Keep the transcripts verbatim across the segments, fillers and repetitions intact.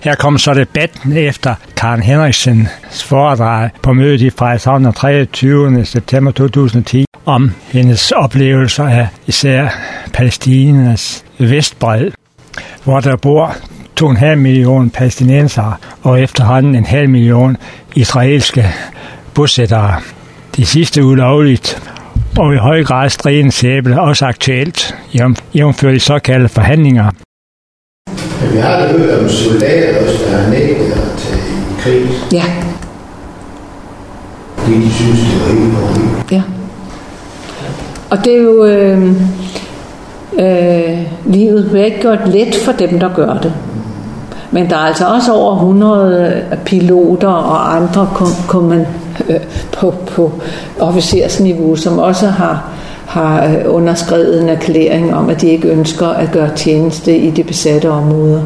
Her kommer så debatten efter Karen Henriksens foredrag på mødet i Frederikshavn den treogtyvende september to tusind og ti om hendes oplevelser af især Palæstinas vestbred, hvor der bor to komma fem millioner palæstinensere og efterhånden en halv million israelske bosættere. De sidste ulovligt og i høj grad stridende sæbe, også aktuelt, jævnført de såkaldte forhandlinger. Men vi har da hørt om soldater også, der har nægtet at tage i krig. Ja. Det de synes, det var helt korrekt. Ja. Og det er jo... Øh, øh, livet bliver ikke gjort let for dem, der gør det. Men der er altså også over hundrede piloter og andre kom, kom man, øh, på, på officersniveau, som også har, har underskrevet en erklæring om, at de ikke ønsker at gøre tjeneste i de besatte områder.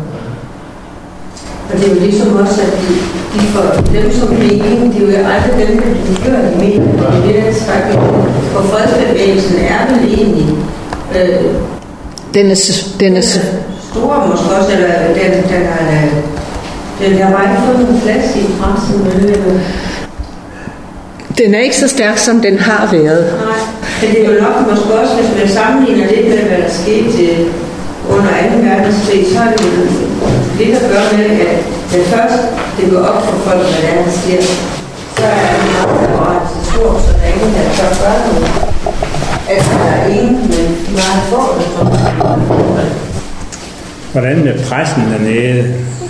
Og det er jo ligesom også, at de, de får dem som mening, det er jo aldrig dem, der gør de mening. Det er det, der trækker for fredsbevægelsen er vel egentlig øh, den er, den er store måske også, eller den, den, er, den har bare ikke fået nogen plads i pressen. Eller? Den er ikke så stærk, som den har været. Nej, men det er jo nok måske også, hvis man sammenligner det med, hvad der skete under anden verdenskrig, så er det jo det, der gør med, at det først det går op for folk, hvad der sker, så er det meget, der var så stor, så der er ingen, der tør gøre noget. Altså, der er ingen, men meget få, der tror. Hvordan med pressen dernede?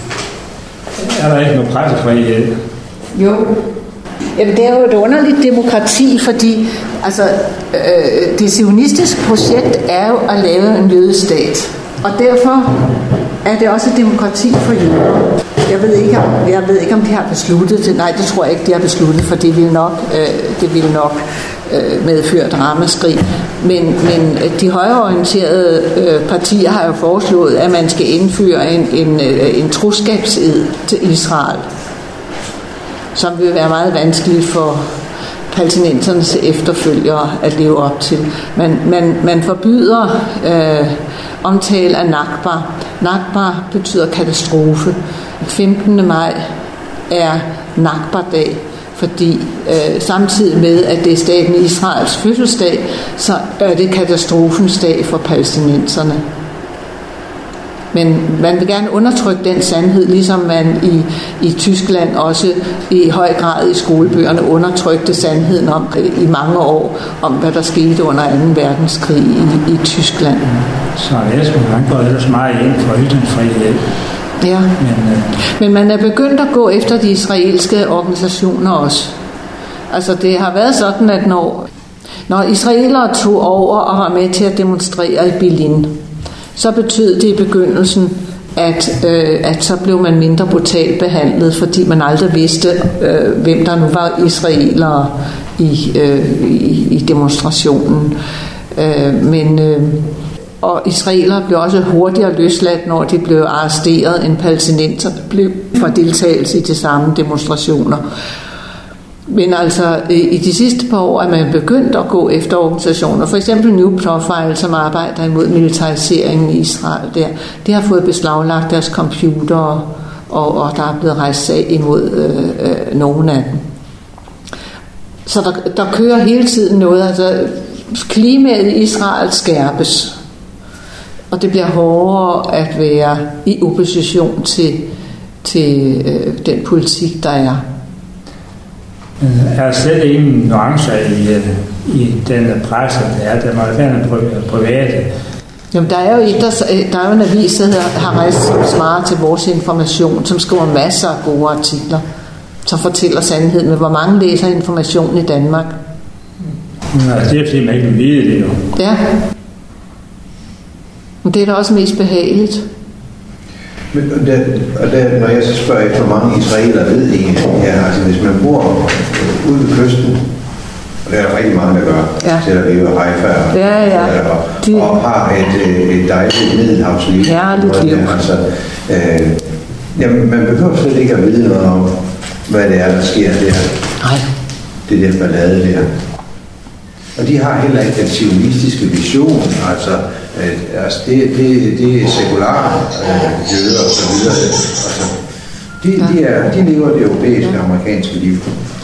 Er der ikke noget pressefrihed? Jo. Jamen, det er jo et underligt demokrati, fordi altså, øh, det zionistiske projekt er jo at lave en jødestat. Og derfor er det også et demokrati for jøder. Jeg ved ikke, om, jeg ved ikke, om de har besluttet det. Nej, det tror jeg ikke, de har besluttet, for det vil nok, øh, det vil nok øh, medføre ramaskrig. Men, men de højreorienterede øh, partier har jo foreslået, at man skal indføre en, en, øh, en troskabsed til Israel, som vil være meget vanskeligt for palæstinensernes efterfølgere at leve op til. Man, man, man forbyder øh, omtale af Nakba. Nakba betyder katastrofe. femtende maj er Nakba-dag, fordi øh, samtidig med, at det er staten Israels fødselsdag, så er det katastrofens dag for palæstinenserne. Men man vil gerne undertrykke den sandhed, ligesom man i, i Tyskland også i høj grad i skolebøgerne undertrykte sandheden om i mange år, om hvad der skete under anden verdenskrig i, i Tyskland. Så Esben, han går ellers meget ind for ytringsfrihed. Ja, men, øh... men man er begyndt at gå efter de israelske organisationer også. Altså det har været sådan, at når, når israelere tog over og var med til at demonstrere i Berlin, så betød det i begyndelsen, at, øh, at så blev man mindre brutalt behandlet, fordi man aldrig vidste, øh, hvem der nu var israelere i, øh, i, i demonstrationen. Øh, men, øh, og israelere blev også hurtigere løsladt, når de blev arresteret, end palæstinenser blev for deltagelse i de samme demonstrationer. Men altså i de sidste par år er man begyndt at gå efter organisationer. For eksempel New Profile, som arbejder imod militariseringen i Israel, der, de har fået beslaglagt deres computere, og, og der er blevet rejst sag imod øh, øh, nogle af dem. Så der, der kører hele tiden noget. Altså klimaet i Israel skærpes, og det bliver hårdere at være i opposition til, til øh, den politik, der er. Er der slet ingen nuancer i, i den presse, der er? Der må være noget private. Jamen, der er jo, et, der, der er jo en avis, der hedder Haaretz, som svarer til vores information, som skriver masser af gode artikler, som fortæller sandheden. Men hvor mange læser Information i Danmark? Ja, det er fordi, man ikke vil vide det jo. Ja. Men det er da også mest behageligt. Men, og der, og der, når jeg så spørger efter, hvor mange israelere ved egentlig, ja, altså hvis man bor ude ved kysten, og der er rigtig mange, der gør, ja. Tel Aviv og Haifa, og, ja, ja. og, De... og har et, et dejligt middelhavsliv. Herligt liv. Altså, øh, jamen, man behøver slet ikke at vide noget om, hvad det er, der sker der. Nej. Det er den ballade der. Og de har heller ikke den zionistiske vision, altså, øh, altså det, det, det er sekulare øh, jøder og så videre. Altså, De, ja. de, er, de lever det europæiske ja. amerikanske liv.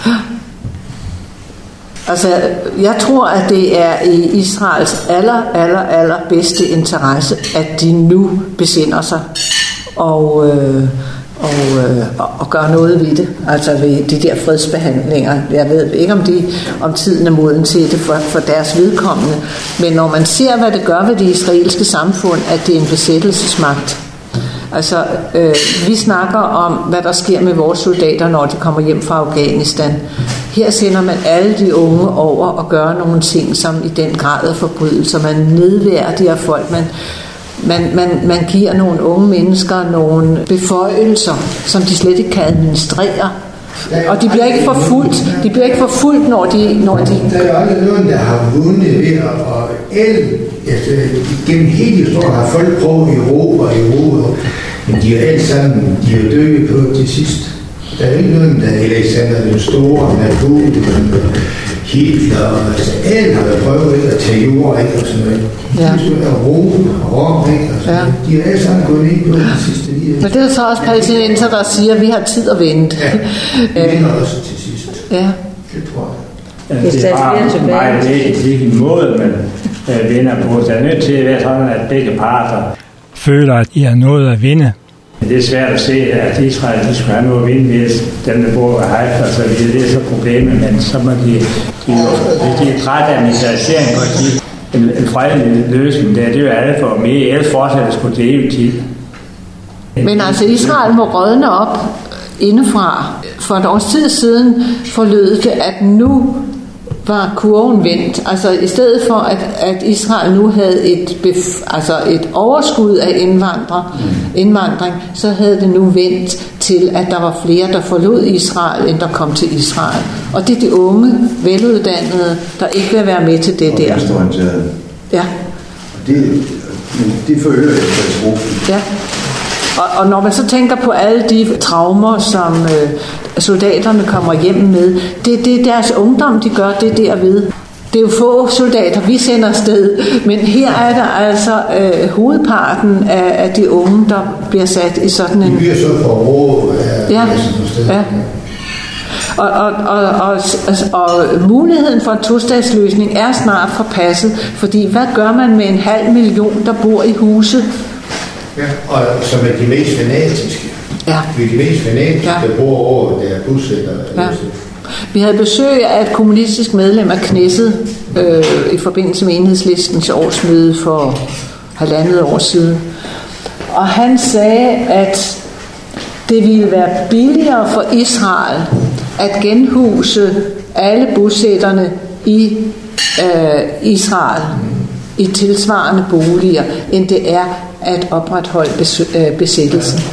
Altså, jeg tror, at det er i Israels aller, aller, aller bedste interesse, at de nu besinder sig og, øh, og, øh, og gør noget ved det. Altså ved de der fredsbehandlinger. Jeg ved ikke, om, de, om tiden er moden til det for, for deres vedkommende. Men når man ser, hvad det gør ved det israelske samfund, at det er en besættelsesmagt. Altså, øh, vi snakker om, hvad der sker med vores soldater, når de kommer hjem fra Afghanistan. Her sender man alle de unge over og gør nogle ting, som i den grad er forbrydelser. Man nedværdiger folk. Man, man, man, man giver nogle unge mennesker nogle beføjelser, som de slet ikke kan administrere. Og de bliver ikke forfulgt. De bliver ikke forfulgt, når de... Når de... Der er jo aldrig nogen, der har vundet ved at... Og alle, altså, gennem hele historien har folk prøvet i Europa og Europa, men de er alle sammen, de er døde på til sidst. Der er ikke nogen, der er Alexander den Store, Napoleon, Hitler, altså alle har prøvet ikke at tage jord, ikke, og sådan noget. Ja. Europa og Rom, ikke, og sådan ja. De er alle sammen gået ind på de sidste lige. Men det er så også palæstinenser, der siger, at vi har tid at vente. Ja, det vinder også til sidst. Ja. Det tror jeg. Ja, det er bare meget vigtigt, hvilken måde man øh, vinder på. Det er nødt til at være sådan, at begge parter føler, at de har noget at vinde. Det er svært at se, at Israel de skulle have noget at vinde, hvis den der bor ved Haifa, så det er så problemet, men så må de, de, de er træt af militarisering, og de, en, en fredelig løsning, det er, det er jo alle for mere, ellers fortsætter skulle til evig tid. Men altså Israel må rådne op indefra. For et års tid siden forlød det, at nu var kurven vendt. Altså i stedet for, at, at Israel nu havde et, bef, altså et overskud af indvandrer, indvandring, så havde det nu vendt til, at der var flere, der forlod Israel, end der kom til Israel. Og det er de unge, veluddannede, der ikke vil være med til det der. Ja. Det, det forøger katastrofen. Ja. Og, og når man så tænker på alle de traumer, som øh, soldaterne kommer hjem med, det, det er deres ungdom, de gør det derved. Det er jo få soldater, vi sender afsted, men her er der altså øh, hovedparten af, af de unge, der bliver sat i sådan en... De bliver så for råd af ja, ja. Og, og, og, og, og, og muligheden for en tostatsløsning er snart forpasset, fordi hvad gør man med en halv million, der bor i huse? Ja, og som er de mest fanatiske. Ja. Vi er de mest fanatiske, ja. Der bor over, der er bosætter. Ja. Vi havde besøg af et kommunistisk medlem af Knesset øh, i forbindelse med Enhedslistens årsmøde for halvandet år siden. Og han sagde, at det ville være billigere for Israel at genhuse alle bosætterne i øh, Israel i tilsvarende boliger, end det er at opretholde besættelsen.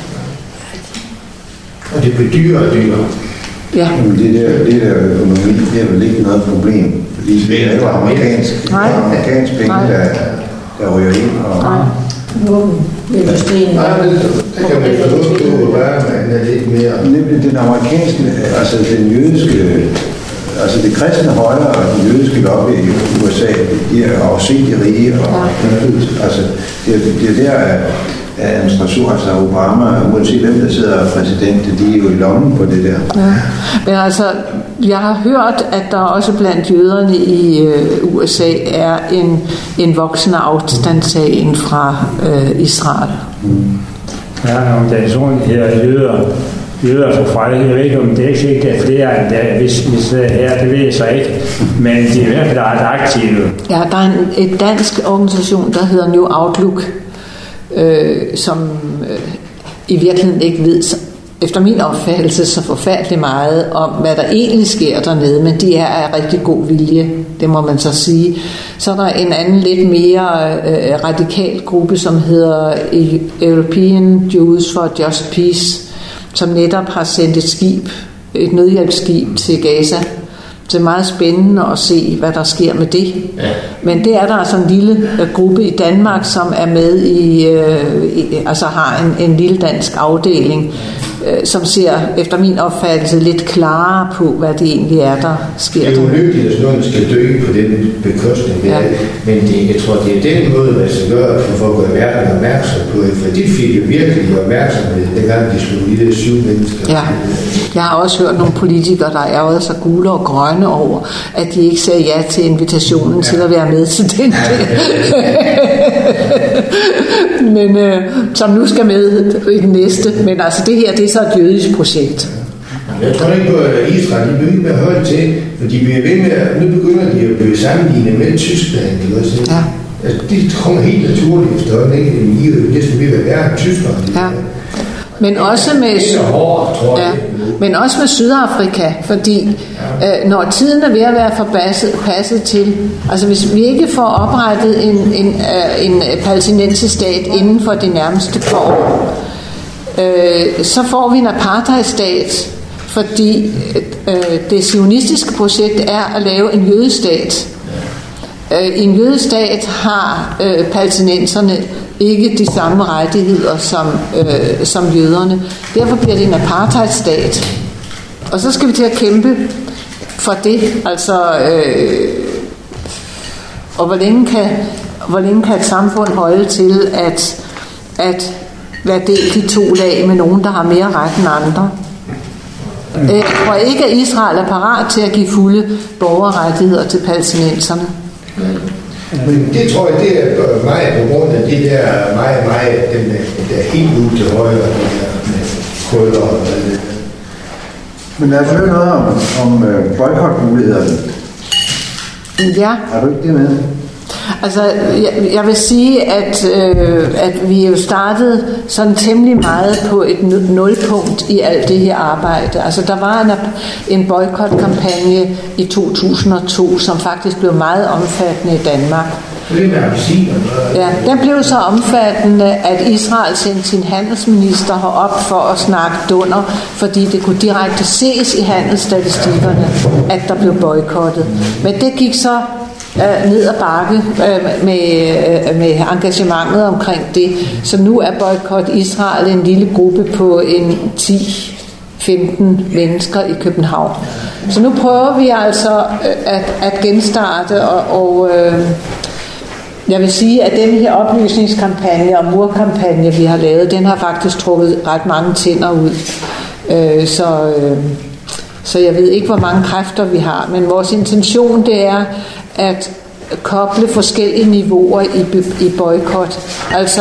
Og det bliver dyrere og dyrere. Ja. Jamen det der, det der økonomi, det er vel ikke noget problem, fordi det er jo amerikansk, amerikansk penge, der, der ryger ind. Og nej. Våbenindustrien. Nej, det, det kan man jo ikke være, men er lidt mere. Nemlig den amerikanske, altså den jødiske, altså det kristne højre og den jødiske lobby i U S A, de er afsigtigt rige, og ja. altså det, det der er administration, altså Obama, uanset hvem der sidder præsident, de er jo i lommen på det der. Ja. Men altså, jeg har hørt, at der også blandt jøderne i øh, U S A er en, en voksende afstandtagen fra øh, Israel. Mm. Ja, der er en organisation, der hedder jøder. Jøder for frelse. Jeg ved ikke, om det er ikke sikkert, det er flere end der, hvis, hvis her, det ved jeg så ikke. Men de er i hvert fald ret aktive. Ja, der er en et dansk organisation, der hedder New Outlook, øh, som øh, i virkeligheden ikke ved, efter min opfattelse, så forfærdeligt meget om, hvad der egentlig sker dernede, men de er af rigtig god vilje, det må man så sige. Så er der en anden lidt mere øh, radikal gruppe, som hedder European Jews for Just Peace, som netop har sendt et skib, et nødhjælpsskib til Gaza. Det er meget spændende at se, hvad der sker med det. Ja. Men det er der altså en lille gruppe i Danmark, som er med i, øh, i altså har en, en lille dansk afdeling. øh, som ser efter min opfattelse lidt klarere på, hvad det egentlig er, der sker. Det er jo ulykkeligt, at nogen skal dø på den bekostning. Ja. Men det, jeg tror, det er den måde, man skal gøre for at gøre verden opmærksom på det. For de fik jo virkelig opmærksomhed, dengang de slog i det syv mennesker. Ja. Jeg har også hørt nogle politikere, der ærgede sig gule og grønne over, at de ikke sagde ja til invitationen ja. til at være med til den der. Men øh, som nu skal med i den næste. Men altså det her, det er så et jødisk projekt. Jeg tror ikke på, at Israel de begynder at holde til, for de bliver ved med, at nu begynder de at blive sammenlignet med Tyskland. Ikke? Ja. Altså, det kommer helt naturligt efterhånden, ikke? I er næsten ved at være Tyskland. Ja. Men også med hård, ja, men også med Sydafrika, fordi øh, når tiden er ved at være forpasset passet til, altså hvis vi ikke får oprettet en en øh, en palæstinensisk stat inden for de nærmeste par år, øh, så får vi en apartheidstat, fordi øh, det zionistiske projekt er at lave en jødestat. Øh, I en jødestat har øh, palæstinenserne ikke de samme rettigheder som, øh, som jøderne. Derfor bliver det en apartheidstat. Og så skal vi til at kæmpe for det. Altså, øh, og hvor længe, kan, hvor længe kan et samfund holde til at, at være delt i to lag med nogen, der har mere ret end andre? Mm. Jeg tror ikke, at Israel er parat til at give fulde borgerrettigheder til palæstinenserne. Mm. Men det tror jeg, det er meget på grund af det der meget, meget, den der, der helt ud til højre, den der med krøller og det. Men lad os høre noget om, om uh, boykotmulighederne. Ja. Har du ikke det med? Altså, jeg, jeg vil sige, at, øh, at vi jo startede sådan temmelig meget på et nulpunkt i alt det her arbejde. Altså, der var en, en boykotkampagne i to tusind og to, som faktisk blev meget omfattende i Danmark. Ja, den blev så omfattende, at Israel sendte sin handelsminister herop for at snakke dunder, fordi det kunne direkte ses i handelsstatistikkerne, at der blev boykottet. Men det gik så øh, ned ad bakke øh, med, øh, med engagementet omkring det. Så nu er boykot Israel en lille gruppe på en ti femten mennesker i København. Så nu prøver vi altså at, at genstarte og, og øh, jeg vil sige, at den her oplysningskampagne og murkampagne, vi har lavet, den har faktisk trukket ret mange tænder ud. Øh, så, øh, så jeg ved ikke, hvor mange kræfter vi har, men vores intention det er at koble forskellige niveauer i, i boykot. Altså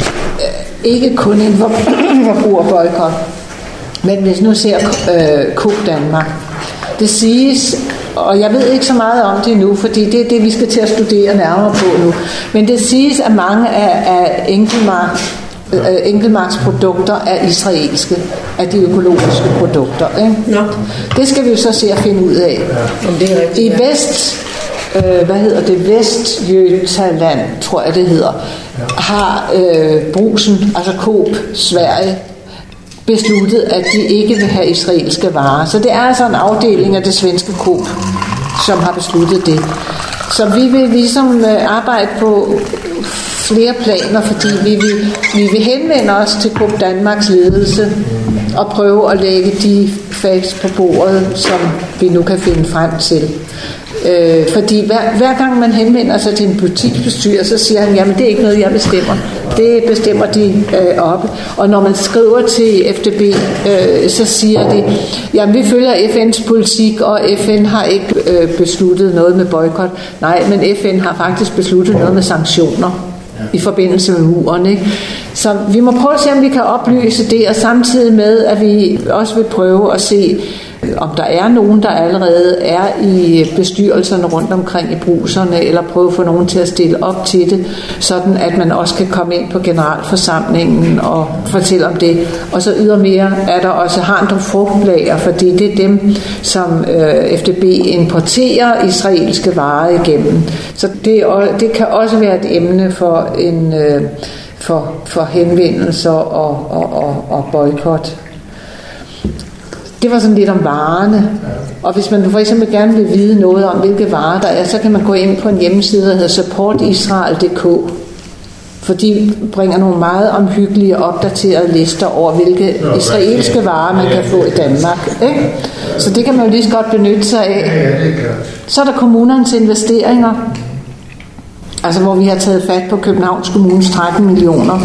øh, ikke kun en forbrugerboykot, men hvis nu ser øh, Coop Danmark. Det siges, og jeg ved ikke så meget om det nu, fordi det er det, vi skal til at studere nærmere på nu. Men det siges, at mange af, af enkeltmark, øh, enkeltmarksprodukter er israelske, af de økologiske produkter. Ikke? Nå. Det skal vi jo så se at finde ud af. Ja, det er rigtigt, I vest, øh, hvad hedder det, Vestjøtaland, tror jeg det hedder, ja. har øh, Brugsen, altså Coop Sverige, besluttet, at de ikke vil have israelske varer. Så det er altså en afdeling af det svenske Coop, som har besluttet det. Så vi vil ligesom arbejde på flere planer, fordi vi vil, vi vil henvende os til Coop Danmarks ledelse og prøve at lægge de facts på bordet, som vi nu kan finde frem til. Øh, fordi hver, hver gang man henvender sig til en butiksbestyrer, så siger han, jamen det er ikke noget, jeg bestemmer. Det bestemmer de øh, oppe. Og når man skriver til F D B, øh, så siger de, jamen vi følger F N's politik, og F N har ikke øh, besluttet noget med boykot. Nej, men F N har faktisk besluttet noget med sanktioner i forbindelse med muren, ikke? Så vi må prøve at se, om vi kan oplyse det, og samtidig med, at vi også vil prøve at se, om der er nogen, der allerede er i bestyrelserne rundt omkring i bruserne, eller prøve at få nogen til at stille op til det, sådan at man også kan komme ind på generalforsamlingen og fortælle om det. Og så ydermere er der også Harndrup Frugtlager, fordi det er dem, som øh, F D B importerer israelske varer igennem. Så det, det kan også være et emne for en øh, for, for henvendelser og, og, og, og boykot. Det var sådan lidt om varerne. Og hvis man for eksempel gerne vil vide noget om, hvilke varer der er, så kan man gå ind på en hjemmeside, der hedder support israel punktum d k. For de bringer nogle meget omhyggelige og opdaterede lister over, hvilke israelske varer man kan få i Danmark. Ikke? Så det kan man jo lige så godt benytte sig af. Så er der kommunernes investeringer, altså hvor vi har taget fat på Københavns Kommunes tretten millioner.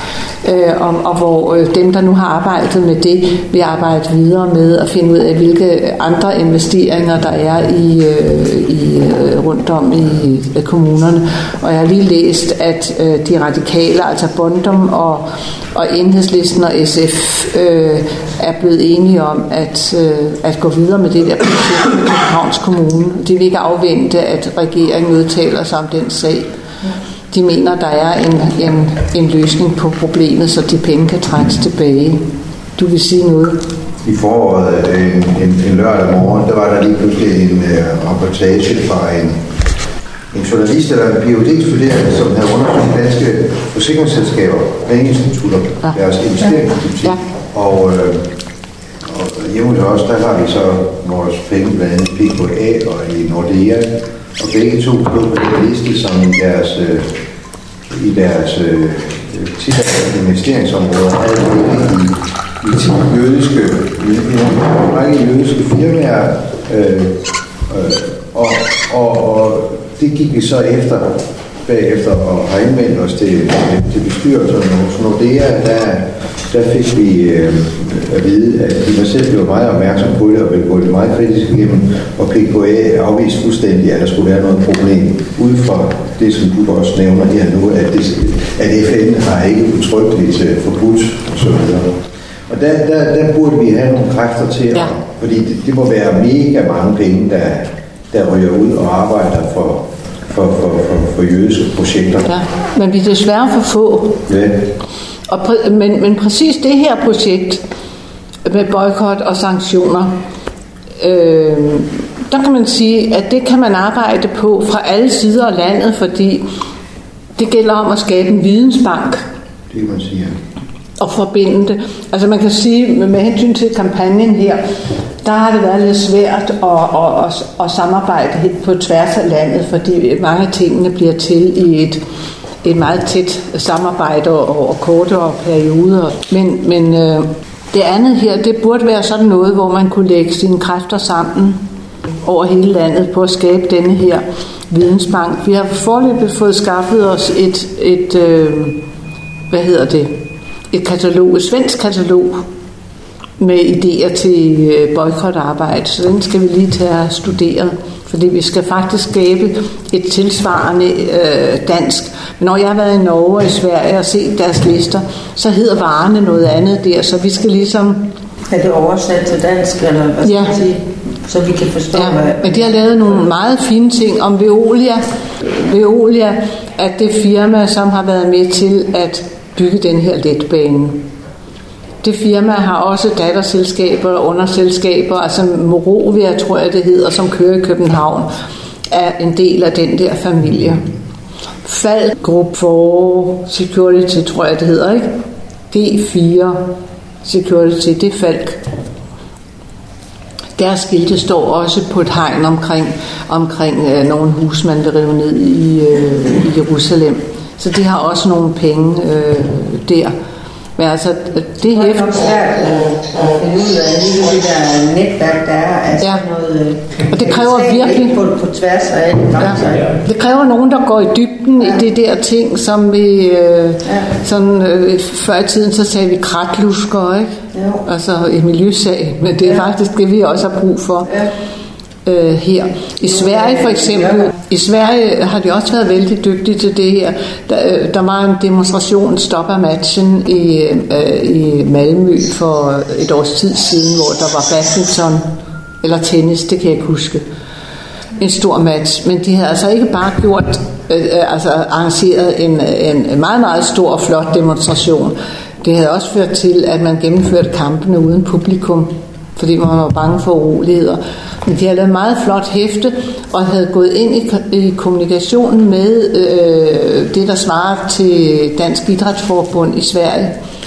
Øh, og, og hvor øh, dem, der nu har arbejdet med det, vil arbejde videre med at finde ud af, hvilke andre investeringer, der er i, øh, i øh, rundt om i øh, kommunerne. Og jeg har lige læst, at øh, de radikale, altså Bondum og, og Enhedslisten og S F, øh, er blevet enige om at, øh, at gå videre med det der projekt med Københavns Kommune. De vil ikke afvente, at regeringen udtaler sig om den sag. De mener, der er en, en, en løsning på problemet, så de penge kan trækkes tilbage. Du vil sige noget? I foråret, en, en, en lørdag morgen, der var der lige pludselig en uh, rapportage fra en, en journalist eller en P H D-studerende, som havde undersøgt danske forsikringsselskaber, pengeinstitutter, ja. Deres investeringspolitik. Ja. Og, øh, og hjemme hos os, der har vi så vores penge blandt andet P K A og i Nordea. Og begge to blev på den liste som i deres, øh, i deres øh, tidligere investeringsområder havde i, i ti jødiske, en række jødiske firmaer, øh, øh, og, og, og det gik vi så efter bagefter og har indvendt os til, til bestyrelserne hos Nordea. Der, der fik vi øh, at vide, at de var selv blev meget opmærksom på det og ville gå det meget kritisk igennem, og P K A afviste fuldstændig, at der skulle være noget problem ud fra det, som du også nævner her nu, at, det, at F N har ikke udtrykkeligt uh, forbudt og så videre. Og der, der, der burde vi have nogle kræfter til, ja. Fordi det, det må være mega mange penge, der, der ryger ud og arbejder for For, for, for, for jødiske projekter. Ja, men vi er desværre for få. Ja. Og præ- men, men præcis det her projekt med boykot og sanktioner, øh, der kan man sige, at det kan man arbejde på fra alle sider af landet, fordi det gælder om at skabe en vidensbank. Det kan man sige, ja. Og forbinde det. Altså man kan sige, med hensyn til kampagnen her, der har det været lidt svært at, at, at, at samarbejde helt på tværs af landet, fordi mange af tingene bliver til i et, et meget tæt samarbejde over kortere perioder. Men, men øh, det andet her, det burde være sådan noget, hvor man kunne lægge sine kræfter sammen over hele landet på at skabe denne her vidensbank. Vi har foreløbig fået skaffet os et, et øh, hvad hedder det, et katalog, et svensk katalog, med idéer til boykotarbejde, så den skal vi lige tage og studere, fordi vi skal faktisk skabe et tilsvarende øh, dansk. Men når jeg har været i Norge og i Sverige og set deres lister, så hedder varerne noget andet der, så vi skal ligesom... Er det oversat til dansk, eller hvad skal ja. sige? Så vi kan forstå, ja, hvad... men de har lavet nogle meget fine ting om Veolia. Veolia er det firma, som har været med til at bygge den her letbane. Det firma har også datterselskaber og underselskaber, altså Morovia, tror jeg det hedder, som kører i København, er en del af den der familie. Falck Group for Security, tror jeg det hedder, ikke? G fire Security, det er Falck. Deres skilte står også på et hegn omkring, omkring øh, nogle hus, man vil rive ned i, øh, i Jerusalem. Så de har også nogle penge øh, der. Men altså, det er hæft... Det er svært at finde ud af hele det der netværk, der er. Altså ja. Noget, og det kræver virkelig... På, på tværs af grænser. Ja. Det kræver nogen, der går i dybden ja. i det der ting, som vi... Øh, ja. sådan, øh, før i tiden, så sagde vi kratlusker, ikke? Ja. Altså i miljøsag. Men det er ja. faktisk det, vi også har brug for. Ja. Øh, her. I Sverige for eksempel, i Sverige har de også været vældig dygtige til det her. Der, der var en demonstration, stopper matchen i, øh, i Malmø for et års tid siden, hvor der var badminton eller tennis, det kan jeg ikke huske. En stor match, men de havde altså ikke bare gjort, øh, altså arrangeret en, en meget, meget stor og flot demonstration. Det havde også ført til, at man gennemførte kampene uden publikum, fordi man var bange for uroligheder. Men de havde lavet meget flot hæfte, og havde gået ind i, i kommunikationen med øh, det, der svarer til Dansk Idrætsforbund i Sverige,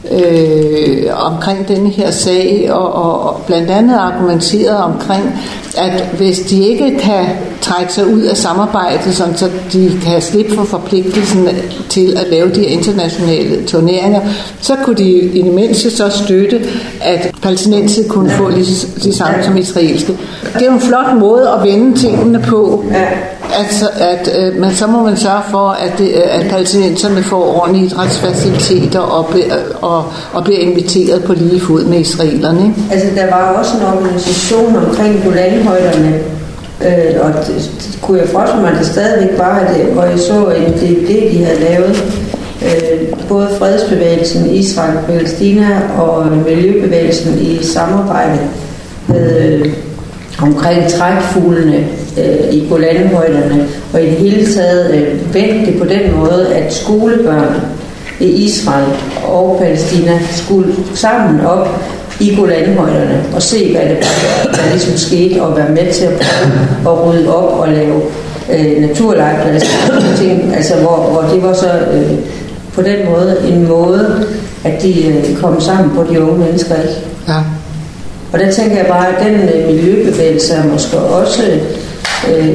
øh, omkring denne her sag, og, og, og blandt andet argumenteret omkring, at hvis de ikke kan trække sig ud af samarbejdet, sådan så de kan slippe for forpligtelsen til at lave de internationale turneringer, så kunne de i det mindste så støtte, at palæstinenser kunne få lige de samme som israelske. Det er jo en flot måde at vende tingene på, at, at, at men så må man sørge for, at, det, at palæstinenserne får ordentlige idrætsfaciliteter og, og, og bliver inviteret på lige fod med israelerne. Ikke? Altså der var også en organisation omkring Golanhøjderne, øh, og det, det kunne jeg forestille mig, at det stadigvæk var det, hvor jeg så en D V D, de havde lavet, øh, både fredsbevægelsen Israel og Palæstina og miljøbevægelsen i samarbejde øh, omkring trækfuglene øh, i Golanhøjderne, og i det hele taget øh, vendte det på den måde, at skolebørn i Israel og Palæstina skulle sammen op i Golanhøjderne og se, hvad det var, der ligesom skete, og være med til at prøve at rydde op og lave øh, naturlejrpladser, ting, altså hvor, hvor det var så øh, på den måde en måde, at de øh, kom sammen på de unge mennesker, ikke? Ja. Og der tænker jeg bare, at den øh, miljøbevægelse er måske også, øh,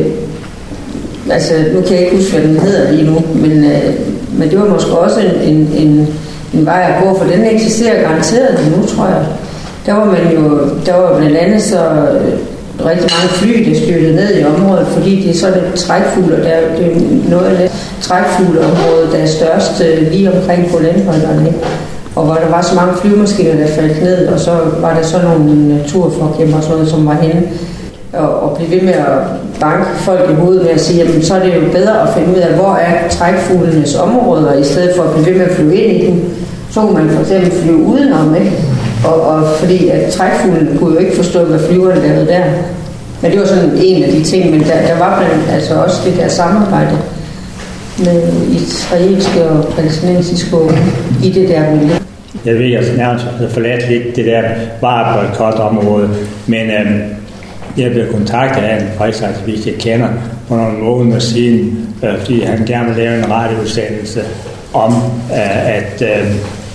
altså nu kan jeg ikke huske, hvad den hedder lige nu, men, øh, men det var måske også en, en, en, en vej at gå, for den eksisterer garanteret nu, tror jeg. Der var man jo, der var blandt andet så øh, rigtig mange fly, der styrtede ned i området, fordi det er sådan et trækfugler, der det er noget af det trækfugleområde, der er størst øh, lige omkring Golanhøjderne, og hvor der var så mange flyvemaskiner, der faldt ned, og så var der så nogle naturforkæmper og sådan noget, som var henne og, og blev ved med at banke folk i hovedet med at sige, jamen så er det jo bedre at finde ud af, hvor er trækfuglenes områder, i stedet for at blive ved med at flyve ind i dem. Så kunne man for eksempel flyve udenom, ikke? Og, og fordi at trækfuglen kunne jo ikke forstå, hvad flyverne lavede der. Men det var sådan en af de ting, men der, der var blandt altså også det der samarbejde med israelske og palæstinensiske i det der miljø. Jeg ved, at jeg nærmest havde forladt lidt det der vareboykotområde, men øhm, jeg blev kontaktet af en fredsaktivist, jeg kender, for nogle måneder siden, øh, fordi han gerne ville lave en radioudsendelse om, øh, at øh,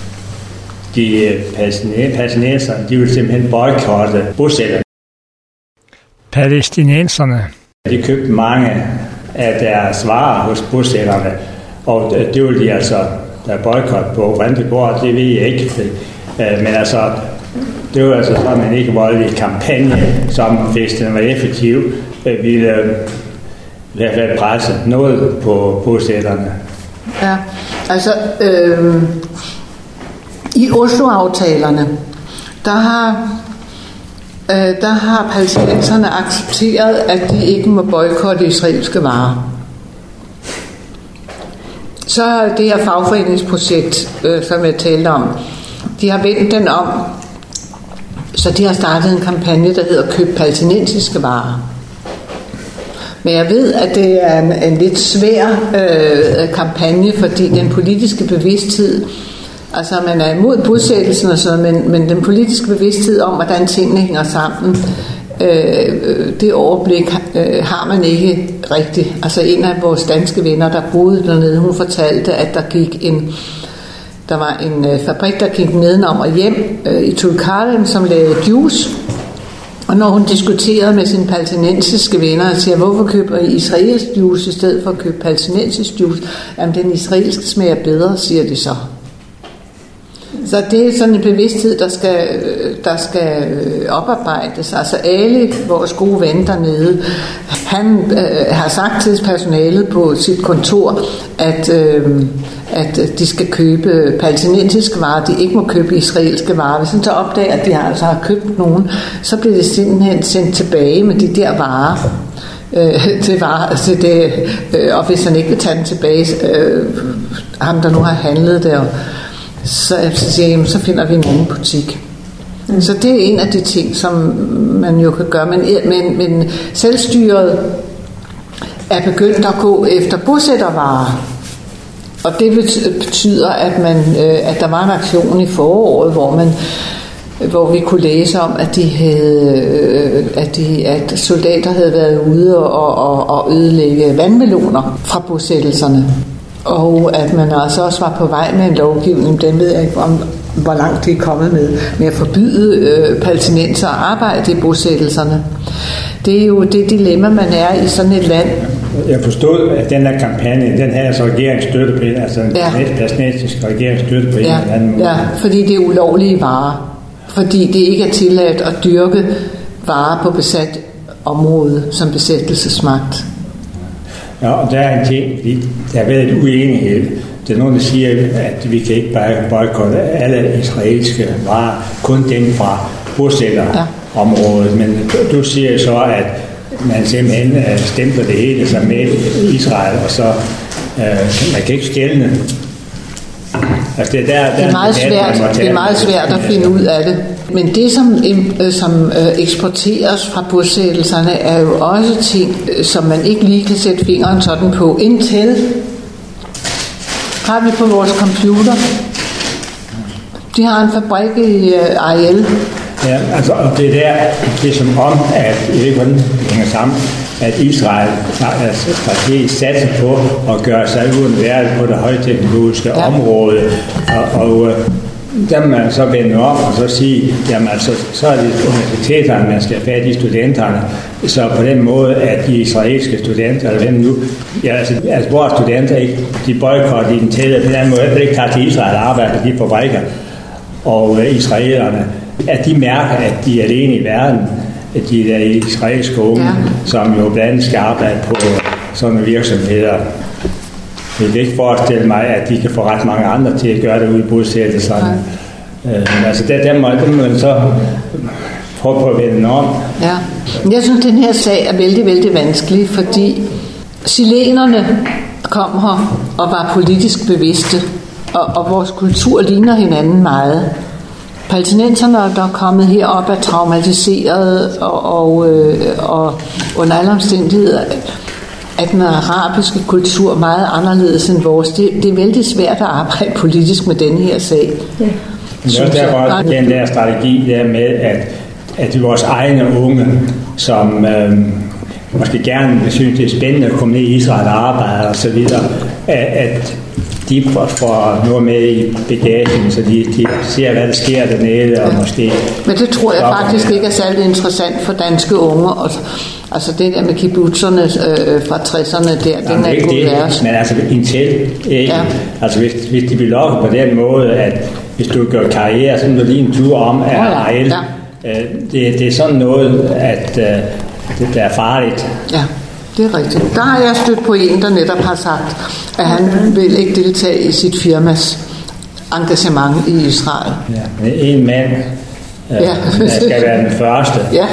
de palæstinenserne, de ville simpelthen boykotte bosætterne. Palæstinenserne. De købte mange af deres varer hos bosætterne, og det ville de altså der boykot på. Hvordan det går, det ved jeg ikke. Men altså, det var altså sådan en ikke voldelig kampagne, som hvis den var effektiv, ville i hvert fald presse noget på bosætterne. Ja, altså øh, i Oslo-aftalerne, der har øh, der har palæstinenserne accepteret, at de ikke må boykotte israelske varer. Så det her fagforeningsprojekt, øh, som jeg talte om, de har vendt den om, så de har startet en kampagne, der hedder Køb palæstinensiske varer. Men jeg ved, at det er en, en lidt svær øh, kampagne, fordi den politiske bevidsthed, altså man er imod bosættelsen og sådan, men, men den politiske bevidsthed om, hvordan tingene hænger sammen, øh, det overblik øh, har man ikke rigtigt. Altså en af vores danske venner, der boede dernede, hun fortalte, at der gik en, der var en øh, fabrik, der gik nedenom og hjem øh, i Tulkarem, som lavede juice. Og når hun diskuterede med sine palæstinensiske venner og siger, hvorfor køber I israelsk juice i stedet for at købe palæstinensisk juice? Jamen den israelske smager bedre, siger de så. Så det er sådan en bevidsthed, der skal, der skal oparbejdes. Altså Ali, vores gode ven dernede, han øh, har sagt til personalet på sit kontor, at, øh, at de skal købe palæstinensiske varer, de ikke må købe israelske varer. Hvis han så opdager, at de altså har købt nogen, så bliver det simpelthen sendt tilbage med de der varer. Øh, til varer til det, øh, og hvis han ikke vil tage den tilbage, øh, ham der nu har handlet der, så, så siger jeg, så finder vi en anden butik. Mm. Så det er en af de ting, som man jo kan gøre, men, men, men selvstyret er begyndt at gå efter bosættervarer, og det betyder, at, man, at der var en aktion i foråret, hvor man hvor vi kunne læse om, at de havde, at, de, at soldater havde været ude og, og, og ødelægge vandmeloner fra bosættelserne. Og at man altså også var på vej med en lovgivning, den ved jeg ikke, om, hvor langt det er kommet med, med at forbyde øh, palæstinenser at arbejde i bosættelserne. Det er jo det dilemma, man er i sådan et land. Jeg forstod, at den her kampagne, den her altså regeringsstøtte på en, altså en ja. palæstinensisk regeringsstøtte på en ja. eller anden måde. Ja, fordi det er ulovlige varer. Fordi det ikke er tilladt at dyrke varer på besat område som besættelsesmagt. Ja, og der er en ting, der er været en uenighed. Det er nogen, der siger, at vi kan ikke bare boykotte alle israelske varer, kun dem fra bosætterområdet. Men du siger så, at man simpelthen stempler det hele som med Israel, og så øh, man kan ikke skelne. Altså det, der, der det, er meget svært, det er meget svært at finde ud af det. Men det, som, som eksporteres fra bosættelserne, er jo også ting, som man ikke lige kan sætte fingeren sådan på. Intel har vi på vores computer. De har en fabrik i Ariel. Ja, altså, og det der, det er som om, at, jeg ved ikke, hvordan det hænger sammen, at Israel strategisk satser på at gøre sig uundværlig på det højteknologiske ja. område, og, og der må man så vende op og så sige, jamen altså, så er det universiteterne, man skal have fat i studenterne, så på den måde, at de israelske studenter, eller hvem nu, ja, altså, altså vores studenter, ikke, de boykotter i den tætte, på den måde, at de ikke tager til Israel og arbejder på de fabrikker, og uh, israelerne, at de mærker, at de er alene i verden, at de der israelske unge, ja. som jo blandt andet skal arbejde på sådan nogle virksomheder. Jeg vil ikke forestille mig, at de kan få ret mange andre til at gøre det ude i bosættelserne. Ja. Men altså, der, der, må, der må man så prøve på at vende om. Ja, jeg synes, den her sag er vældig, vældig vanskelig, fordi chilenerne kom her og var politisk bevidste, og, og vores kultur ligner hinanden meget. Palæstinenserne, der er kommet herop, er traumatiseret, og, og, øh, og under alle omstændigheder er den arabiske kultur meget anderledes end vores. Det, det er vældig svært at arbejde politisk med denne her sag. Ja. Det er også derfor den der strategi der med, at, at vores egne unge, som øh, måske gerne synes, det er spændende at komme ned i Israel og arbejde og så videre, at, at de får noget med i bagagen, så de, de ser, hvad der sker dernede, og ja. måske... Men det tror jeg faktisk med. ikke er særlig interessant for danske unge. Og, altså det der med kibbutzerne øh, fra tresserne der, ja, den er ikke god værst. Men altså Intel, ikke? Ja. Altså hvis, hvis de vil lokke på den måde, at hvis du gør karriere, så må du lige en tur om af Ariel. Ja. Ja. Øh, det, det er sådan noget, at øh, det, det er farligt. Ja. Det er rigtigt. Der har jeg stødt på en, der netop har sagt, at han vil ikke deltage i sit firmas engagement i Israel. Ja, en mand øh, ja. skal være den første. Ja.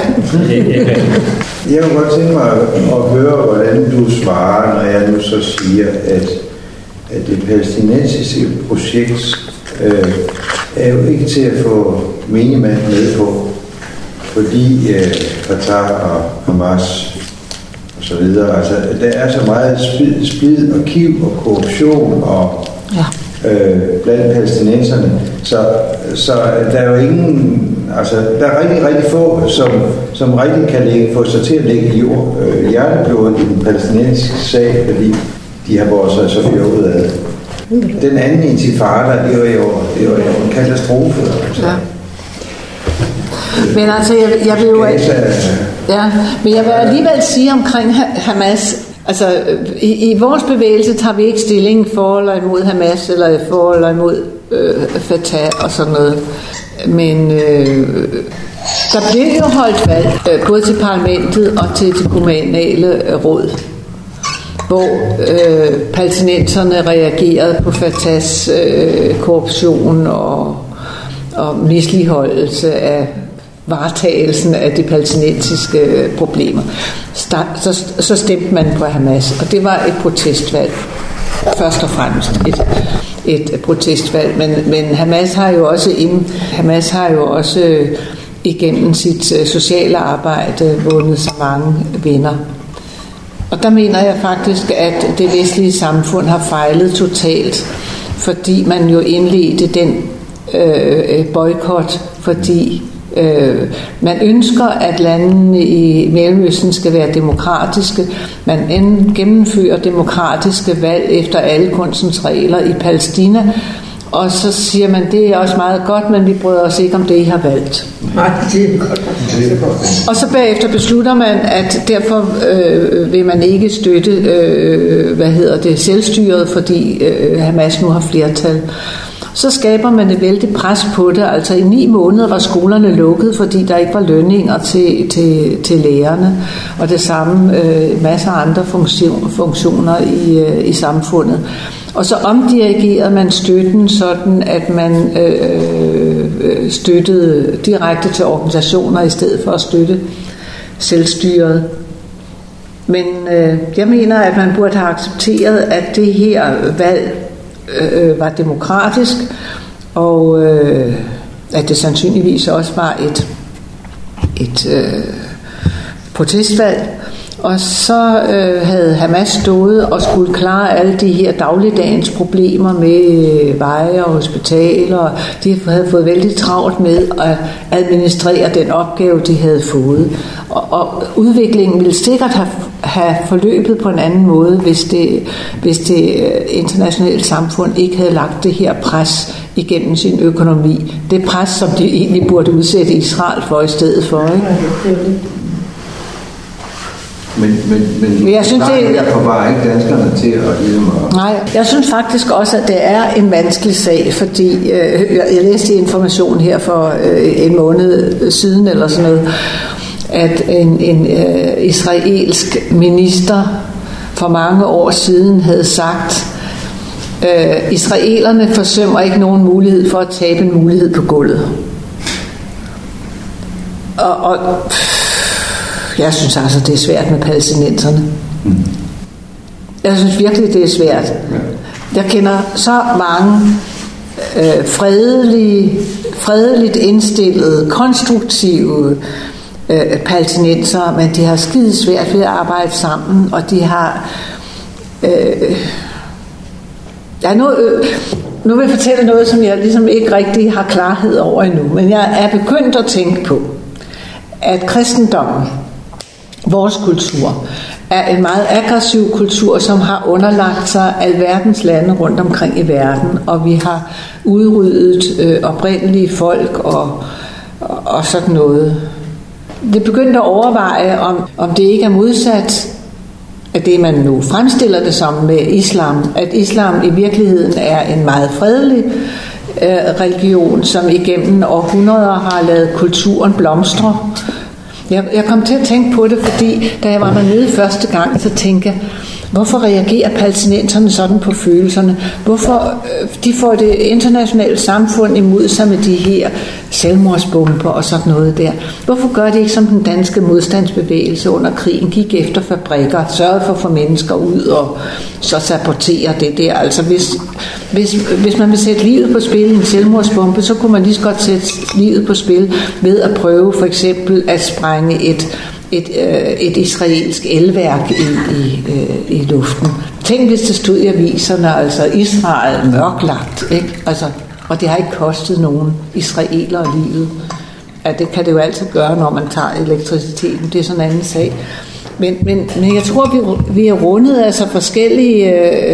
Jeg kunne godt tænke mig at høre, hvordan du svarer, når jeg nu så siger, at, at det palæstinensiske projekt øh, er jo ikke til at få menigmand med på, fordi øh, Fatah og Hamas og så videre. Altså, der er så meget splid, splid og kiv og korruption og ja. øh, blandt palæstinenserne. Så, så der er jo ingen, altså der er rigtig, rigtig få, som, som rigtig kan lægge, få sig til at lægge jord, øh, hjerteblod i den palæstinensiske sag, fordi de har båret sig så fjortet af det. Den anden intifada, det var jo, det var jo en katastrofe. Altså. Ja. Men altså, jeg, jeg vil jo... Ja, men jeg vil alligevel sige omkring Hamas, altså i, i vores bevægelse tager vi ikke stilling for eller imod Hamas, eller for eller imod øh, Fatah og sådan noget. Men øh, der blev jo holdt valg, øh, både til parlamentet og til det kommunale råd, hvor øh, palæstinenserne reagerede på Fatahs øh, korruption og, og misligholdelse af varetagelsen af de palæstinensiske problemer. Så, så stemte man på Hamas, og det var et protestvalg. Først og fremmest et, et protestvalg, men, men Hamas har jo også ind, Hamas har jo også igennem sit sociale arbejde vundet så mange venner. Og der mener jeg faktisk, at det vestlige samfund har fejlet totalt, fordi man jo indledte den øh, boykot, fordi Øh, man ønsker, at landene i Mellemøsten skal være demokratiske. Man gennemfører demokratiske valg efter alle kunstens regler i Palæstina, Og så siger man, det er også meget godt, men vi bryder os ikke om det, I har valgt. Nej, det er godt. Og så bagefter beslutter man, at derfor øh, vil man ikke støtte, øh, hvad hedder det, selvstyret, fordi øh, Hamas nu har flertal. Så skaber man et vældigt pres på det. Altså i ni måneder var skolerne lukket, fordi der ikke var lønninger til, til, til lærerne. Og det samme øh, masser af andre funktion, funktioner i, øh, i samfundet. Og så omdirigerede man støtten sådan, at man øh, støttede direkte til organisationer i stedet for at støtte selvstyret. Men øh, jeg mener, at man burde have accepteret, at det her valg øh, var demokratisk, og øh, at det sandsynligvis også var et, et øh, protestvalg. Og så øh, havde Hamas stået og skulle klare alle de her dagligdagens problemer med øh, veje og hospitaler. De havde fået vældig travlt med at administrere den opgave, de havde fået. Og, og udviklingen ville sikkert have, have forløbet på en anden måde, hvis det, hvis det internationale samfund ikke havde lagt det her pres igennem sin økonomi. Det pres, som de egentlig burde udsætte Israel for i stedet for, ikke? Men, men, men, men jeg synes, det jeg får bare ikke danskerne til at hjælpe mig. Nej, jeg synes faktisk også, at det er en vanskelig sag, fordi øh, jeg læste information her for øh, en måned siden eller sådan noget, at en, en øh, israelsk minister for mange år siden havde sagt, øh, israelerne forsømmer ikke nogen mulighed for at tabe en mulighed på gulvet. Og, og jeg synes altså, det er svært med palæstinenserne. Mm. Jeg synes virkelig, det er svært. Jeg kender så mange øh, fredelige, fredeligt indstillede, konstruktive øh, palæstinensere, men de har skide svært ved at arbejde sammen, og de har... Øh, ja, nu, øh, nu vil jeg fortælle noget, som jeg ligesom ikke rigtig har klarhed over endnu, men jeg er begyndt at tænke på, at kristendommen, vores kultur, er en meget aggressiv kultur, som har underlagt sig alverdens lande rundt omkring i verden, og vi har udryddet øh, oprindelige folk og, og, og sådan noget. Det begyndte at overveje, om, om det ikke er modsat af det, man nu fremstiller det som med islam, at islam i virkeligheden er en meget fredelig øh, religion, som igennem århundreder har ladet kulturen blomstre. Jeg, jeg kom til at tænke på det, fordi da jeg var dernede første gang, så tænkte jeg, hvorfor reagerer palæstinenserne sådan på følelserne? Hvorfor de får det internationale samfund imod sig med de her selvmordsbomber og sådan noget der? Hvorfor gør de ikke som den danske modstandsbevægelse under krigen? Gik efter fabrikker, sørgede for at få mennesker ud og så sabotere det der. Altså hvis, hvis, hvis man vil sætte livet på spil i en selvmordsbombe, så kunne man lige så godt sætte livet på spil ved at prøve for eksempel at sprænge et Et, øh, et israelsk elværk i, i, øh, i luften. Tænk, hvis det stod i aviserne, altså Israel mørklagt, ikke? Altså, og det har ikke kostet nogen israelere livet. Ja, det kan det jo altid gøre, når man tager elektriciteten. Det er sådan en anden sag. Men, men, men jeg tror, vi, vi er rundet af så forskellige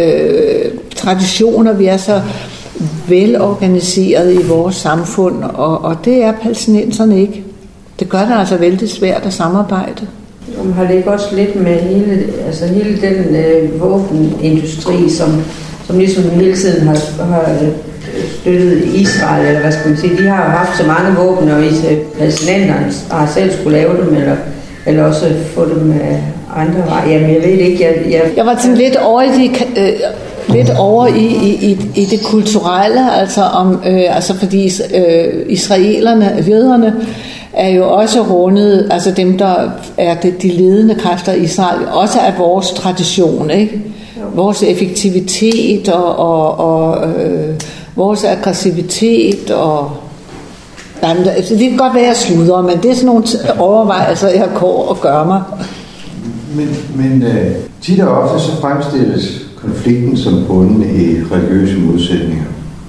øh, traditioner. Vi er så velorganiseret i vores samfund, og, og det er palæstinenserne ikke. Det gør det altså vældig svært at samarbejde. Jamen, har det ikke også lidt med hele, altså hele den øh, våbenindustri, som, som ligesom hele tiden har, har støttet Israel, eller hvad skal man sige, de har jo haft så mange våben, og hvis palæstinenserne har selv skulle lave dem, eller, eller også få dem af andre veje. Jamen, jeg ved ikke, jeg... Jeg, jeg var sådan lidt over i de... Øh, lidt over i, i, i det kulturelle, altså om, øh, altså fordi øh, israelerne, jøderne, er jo også rundet, altså dem, der er de, de ledende kræfter i Israel, også af vores tradition, ikke? Vores effektivitet og, og, og øh, vores aggressivitet og... Jamen, det kan godt være, at jeg sluder, men det er sådan nogle overvejelser, jeg går og gør mig. Men, men øh, tit og ofte så fremstilles konflikten som bunden i religiøse modsætninger.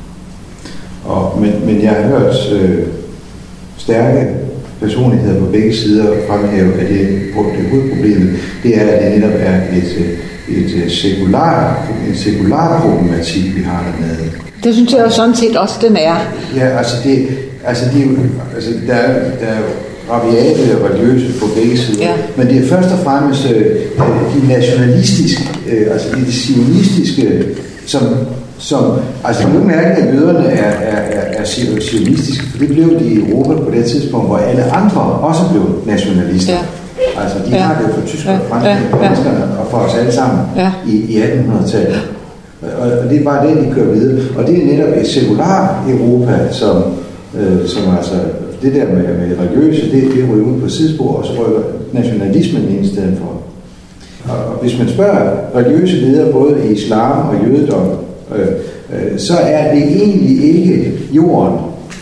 Og, men, men jeg har hørt øh, stærke personligheder på begge sider fremhæve, at det, det hovedproblemet, det er, at det netop er et, et sekular, en sekular problematik, vi har dernede. Det synes jeg jo sådan set også, den er. Ja, altså, det, altså, det er jo, altså der, er, der er rabiate og religiøse på begge sider, ja. Men det er først og fremmest øh, de nationalistiske, øh, altså de sionistiske, som, som altså det er jo mærkeligt, at jøderne er, er, er, er sionistiske, for det blev de i Europa på det tidspunkt, hvor alle andre også blev nationalister. Ja. Altså de ja. har det for tyskerne, ja. franskerne, ja. danskerne og for os alle sammen ja. i, i attenhundredetallet. Og, og det er bare det, de kører videre. Og det er netop et sekular Europa, som, øh, som altså det der med, med religiøse, det, det ryger ud på sidespor, og så rykker nationalismen ind i stedet for. Og, og hvis man spørger religiøse ledere, både i islam og jødedom, øh, øh, så er det egentlig ikke jorden,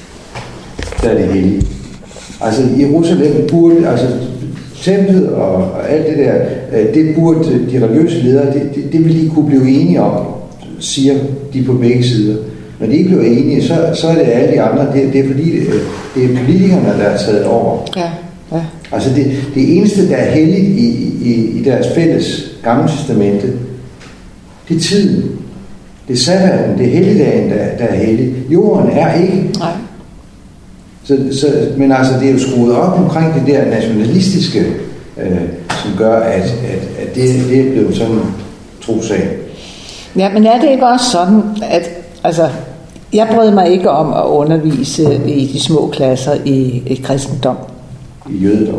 der er det hellige. Altså Jerusalem burde, altså templet og, og alt det der, øh, det burde de religiøse ledere, det, det, det ville de kunne blive enige om, siger de på begge sider. Når de ikke bliver enige, så, så er det alle de andre. Det, det er fordi, det, det er politikerne, der er taget over. Ja, ja. Altså det, det eneste, der er helligt i, i, i deres fælles gamle testamente, det er tiden. Det er sabbaten, det er helligdagen, der, der er hellig. Jorden er ikke. Nej. Så, så, men altså, det er jo skruet op omkring det der nationalistiske, øh, som gør, at, at, at det, det er blevet sådan en trosag. Ja, men er det ikke også sådan, at altså, jeg brød mig ikke om at undervise i de små klasser i, i kristendom. I jødedom?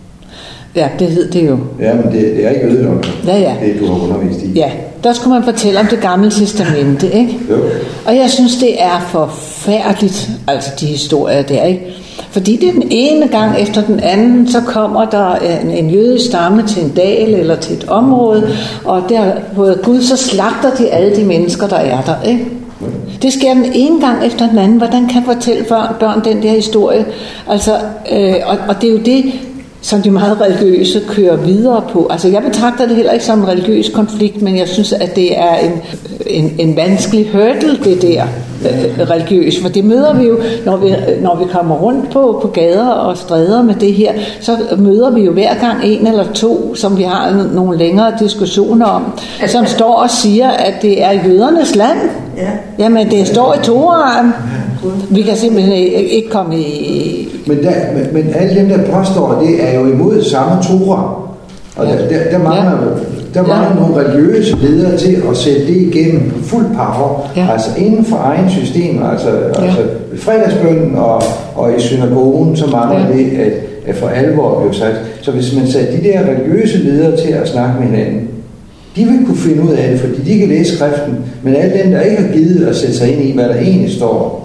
Ja, det hed det jo. Ja, men det, det er ikke jødedom, ja, ja. det du har undervist i. Ja, der skulle man fortælle om det gamle testamente, ikke? Jo. Og jeg synes, det er forfærdeligt, altså de historier der, ikke? Fordi det er den ene gang efter den anden, så kommer der en, en jødisk stamme til en dal eller til et område, og der hvor Gud, så slagter de alle de mennesker, der er der, ikke? Det sker den ene gang efter den anden. Hvordan kan fortælle børn, børn den der historie? Altså, øh, og, og det er jo det, som de meget religiøse kører videre på. Altså, jeg betragter det heller ikke som en religiøs konflikt, men jeg synes, at det er en, en, en vanskelig hurdle, det der øh, religiøs. For det møder vi jo, når vi, når vi kommer rundt på, på gader og stræder med det her, så møder vi jo hver gang en eller to, som vi har nogle længere diskussioner om, som står og siger, at det er jødernes land. Ja. Jamen, det står i Toraen. Vi kan simpelthen ikke komme i... Men, der, men, men alle dem, der påstår, det er jo imod samme Torah. Og ja. der, der, der mangler, ja. der mangler ja. nogle religiøse ledere til at sætte det igennem på fuld power. Ja. Altså inden for egen system, altså, ja. altså fredagsbønnen og, og i synagogen, så mangler ja. det, at, at for alvor blev sagt. Så hvis man satte de der religiøse ledere til at snakke med hinanden, de vil kunne finde ud af det, fordi de kan læse skriften, men alle dem, der ikke har givet at sætte sig ind i, hvad der egentlig står,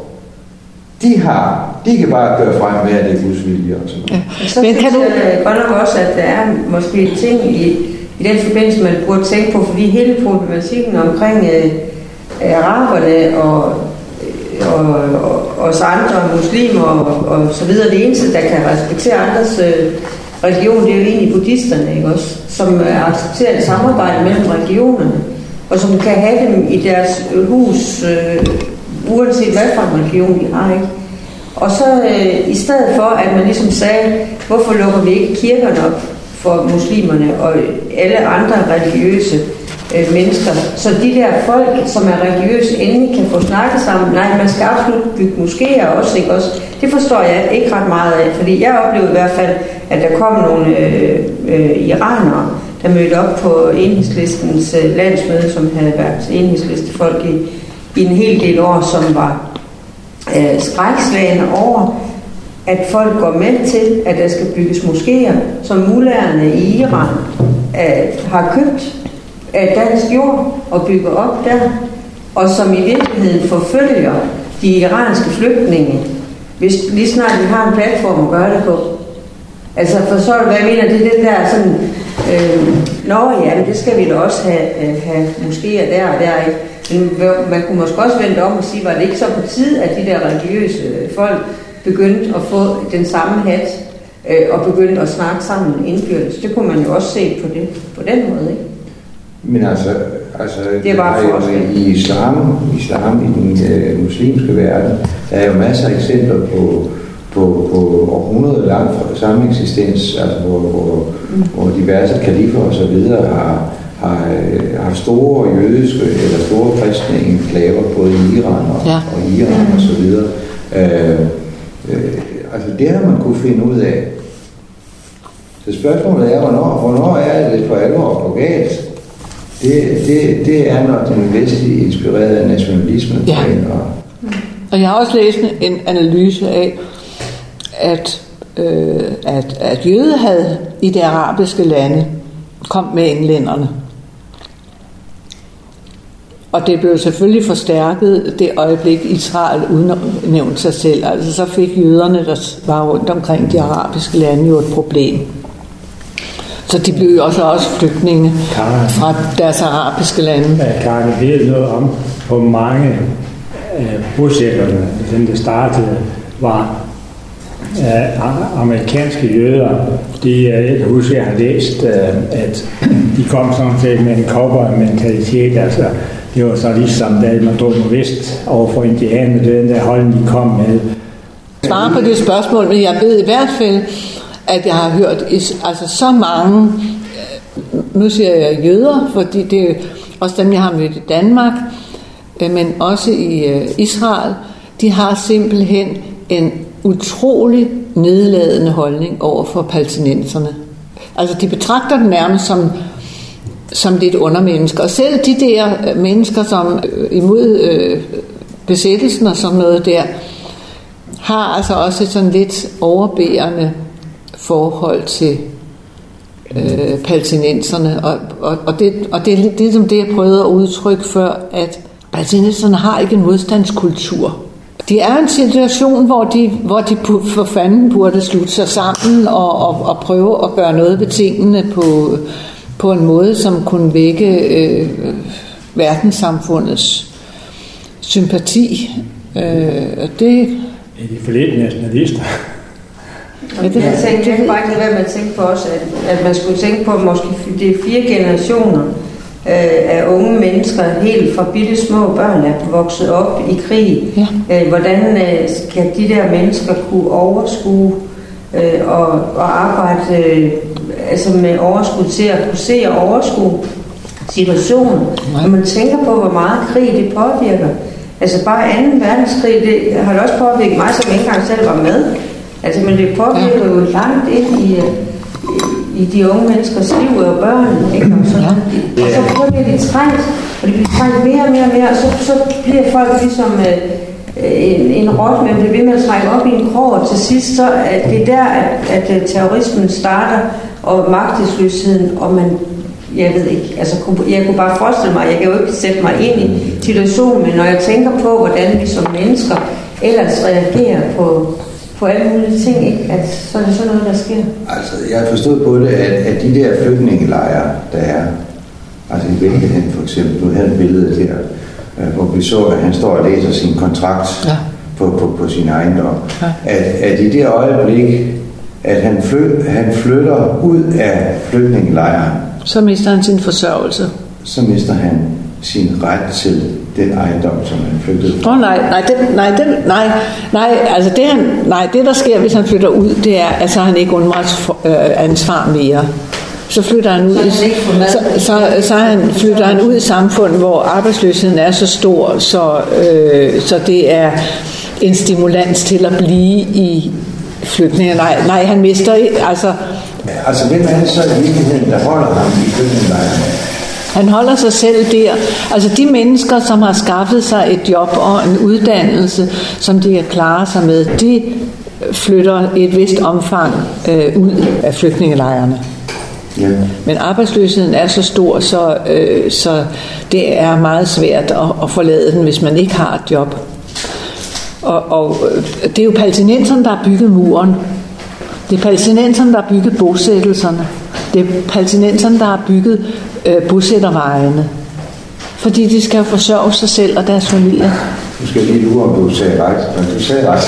de har, de kan bare gøre frem med, at det er Guds vilje og sådan noget. Ja. Så men kan du godt nok også, at der er måske ting i, i den forbindelse, man burde tænke på, fordi hele problematikken omkring øh, araberne og, og, og os andre muslimer og, og så videre, det eneste, der kan respektere andres øh, religion, det er jo egentlig buddhisterne, ikke også? Som øh, accepterer et samarbejde mellem religionerne, og som kan have dem i deres hus, øh, uanset hvad for en religion de har, ikke? Og så øh, i stedet for, at man ligesom sagde, hvorfor lukker vi ikke kirkerne op for muslimerne og alle andre religiøse øh, mennesker, så de der folk, som er religiøse, endelig kan få snakket sammen. Nej, man skal absolut bygge moskéer også, ikke også? Det forstår jeg ikke ret meget af, fordi jeg oplevede i hvert fald, at der kom nogle øh, øh, iranere, der mødte op på Enhedslistens øh, landsmøde, som havde været enhedslistefolk i, i en hel del år, som var øh, skrækslagende over, at folk går med til, at der skal bygges moskéer, som mullaherne i Iran øh, har købt af dansk jord og bygger op der, og som i virkeligheden forfølger de iranske flygtninge, hvis lige snart de har en platform at gøre det på. Altså forstår du, hvad jeg mener? Det er den der sådan, øh, nå ja, men det skal vi da også have, have moskéer der og der, ikke? Men man kunne måske også vente om og sige, var det ikke så på tide, at de der religiøse folk begyndte at få den samme hat øh, og begyndte at snakke sammen indbyrdes. Det kunne man jo også se på, det, på den måde, ikke? Men altså, altså det var jo, i islam, islam i den øh, muslimske verden, der er jo masser af eksempler på, på, på århundreder lang samme eksistens, altså hvor, hvor, mm. hvor diverse kalifer og så videre har, har haft store jødiske eller store kristne enklaver både i Iran og, ja. og Iran og så videre. Øh, øh, altså det har man kunne finde ud af. Så spørgsmålet er, hvornår, hvornår er det for alvor på galt? Det, det, det er, når den vestlige inspirerede nationalismen. Ja. Og, og jeg har også læst en analyse af, at, øh, at, at jødehad i de arabiske lande kom med englænderne. Og det blev selvfølgelig forstærket det øjeblik, Israel udnævnte sig selv. Altså så fik jøderne, der var rundt omkring de arabiske lande, jo et problem. Så de blev jo også, også flygtninge Karen, fra deres arabiske lande. Karen, ved noget om, hvor mange øh, bosætterne, den der startede, var øh, amerikanske jøder. De, jeg kan huske, jeg har læst, øh, at de kom sådan set med en cowboy-mentalitet. Altså, det var så ligesom, da man drog mod vest over for indianerne, den der holdning, de kom med. Svare på det spørgsmål, men jeg ved i hvert fald, at jeg har hørt altså så mange, nu siger jeg jøder, fordi det er også dem, jeg har mødt i Danmark, men også i Israel, de har simpelthen en utrolig nedladende holdning over for palæstinenserne. Altså de betragter dem nærmest som, som lidt undermennesker. Og selv de der mennesker, som imod øh, besættelsen og sådan noget der, har altså også et sådan lidt overbærende forhold til øh, palæstinenserne, og, og, og, det, og det er lidt ligesom det, jeg prøvede at udtrykke før, at palæstinenserne har ikke en modstandskultur. De er i en situation, hvor de, hvor de for fanden burde slutte sig sammen og, og, og prøve at gøre noget ved tingene på, på en måde, som kunne vække øh, verdenssamfundets sympati. Øh, og det er de for lidt nationalister. Ja, det, jeg tænkte, jeg kan bare ikke lade være med at tænke på os, at, at man skulle tænke på, at måske det er fire generationer øh, af unge mennesker, helt fra bitte små børn, er vokset op i krig. Ja. Øh, hvordan øh, skal de der mennesker kunne overskue øh, og, og arbejde øh, altså med overskud til at kunne se og overskue situationen? Når man tænker på, hvor meget krig det påvirker. Altså bare anden verdenskrig, det har det også påvirket mig, som ikke engang selv var med. Altså, men det påvirker jo langt ind i, i, i de unge menneskers liv og børn, ikke? Og så, og så bliver de trængt, og de bliver trængt mere og mere og mere, og så, så bliver folk ligesom øh, en, en rot, men bliver ved med at trække op i en krog, og til sidst, så at det er der, at, at terrorismen starter, og magtesløsheden, og man, jeg ved ikke, altså jeg kunne bare forestille mig, jeg kan jo ikke sætte mig ind i situationen, men når jeg tænker på, hvordan vi som mennesker ellers reagerer på på alle mulige ting, ikke? At så er det sådan noget, der sker. Altså, jeg har forstået på det, at, at de der flygtningelejre, der er, altså i Belgien for eksempel, nu havde et billede der, hvor vi så, at han står og læser sin kontrakt ja. på, på, på sin ejendom, ja. at, at i det øjeblik, at han, fly, han flytter ud af flygtningelejren, så mister han sin forsørgelse. Så mister han sin ret til den ejendom, som han flyttede. Åh oh, nej, nej, det, nej, det, nej, nej, altså det, han, nej, det der sker, hvis han flytter ud, det er, at så har han ikke undrets øh, ansvar mere. Så flytter han ud, så, så, så, så han, flytter han ud i samfundet, hvor arbejdsløsheden er så stor, så, øh, så det er en stimulans til at blive i flygtninge. Nej, nej, han mister, altså... Altså, hvem er det så i virkeligheden, der holder ham i flygtningelejren? Han holder sig selv der. Altså de mennesker, som har skaffet sig et job og en uddannelse, som de kan klare sig med, de flytter i et vist omfang øh, ud af flygtningelejrene. Ja. Men arbejdsløsheden er så stor, så, øh, så det er meget svært at, at forlade den, hvis man ikke har et job. Og, og det er jo palæstinenserne, der har bygget muren. Det er palæstinenserne, der har bygget bosættelserne. Det er palæstinenserne, der har bygget øh, bosættervejene. Fordi de skal jo forsørge sig selv og deres familie. Du skal lige lure, om du sagde ret, men du sagde ret.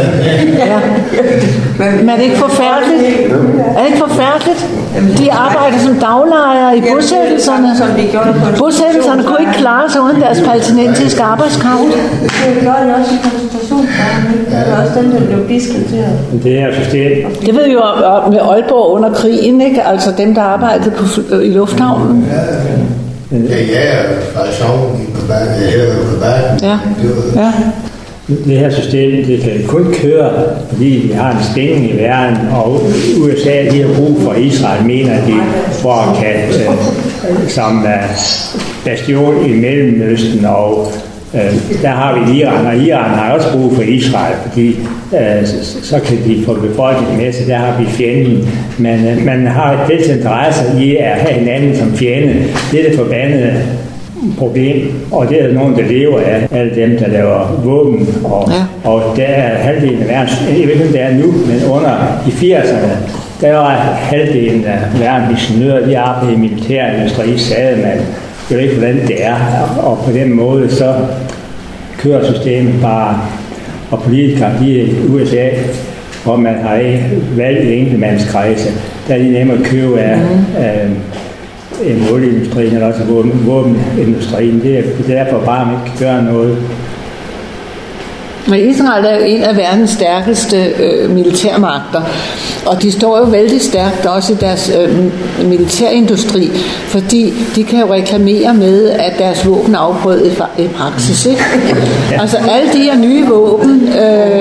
Ja. Men er det ikke forfærdeligt? Er det ikke forfærdeligt? De arbejder som daglejere i bosættelserne. Bosættelserne kunne ikke klare sig uden deres palæstinensiske arbejdskraft. Det gør de også i koncentrationen. Det var også den, der blev diskuteret. Det her system. Det ved vi jo med Aalborg under krigen, ikke? Altså dem, der arbejdede på, i lufthavnen. Ja, ja, fra sovn i Baden. Ja, ja. Det her system, det kan kun køre, fordi vi har en spænding i verden, og U S A, de har brug for Israel, mener de, for at kan som bastion i Mellemøsten, og øh, der har vi Iran, og Iran har også brug for Israel, fordi øh, så kan de få befolkningen med, så der har vi fjenden. Men øh, man har et fælles interesse i at have hinanden som fjende. Det er det forbandede problem, og det er nogen, der lever af, alle dem, der laver våben, og, ja. og der er halvdelen af verden, jeg ved ikke, om det er nu, men under i firserne, der var halvdelen af verdens ingeniører, de arbejdede i militærindustri, sagde man, jeg ved ikke, hvordan det er, og på den måde, så kører systemet bare, og politikere, de er i U S A, hvor man har valgt en enkeltmandskredse, der er de nemme at købe af, mm. af olieindustrien eller også våben, våbenindustrien. Det er derfor bare, at man ikke kan gøre noget. Men Israel er jo en af verdens stærkeste øh, militærmagter, og de står jo vældig stærkt også i deres øh, militærindustri, fordi de kan jo reklamere med, at deres våben er afprøvet i, i praksis. Ikke? Ja. Altså alle de her nye våben,